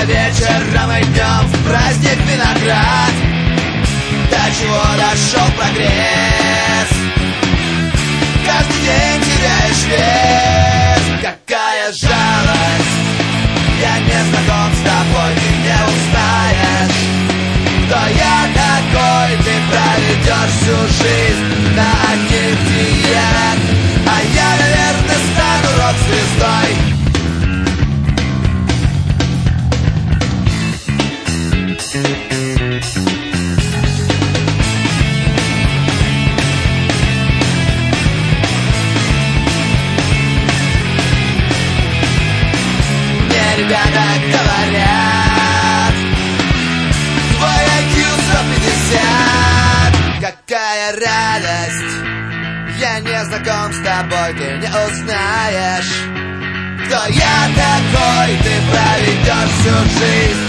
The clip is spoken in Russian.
вечером и днем в праздник виноград. До чего дошел прогресс? Каждый день теряешь вес. Какая жалость! Я не знаком с тобой, ты не узнаешь, кто я такой. Ты проведешь всю жизнь на одних диет, а я, наверное, стану рок-звездой. Ребята говорят, твой IQ 150. Какая радость! Я не знаком с тобой, ты не узнаешь, кто я такой. Ты проведешь всю жизнь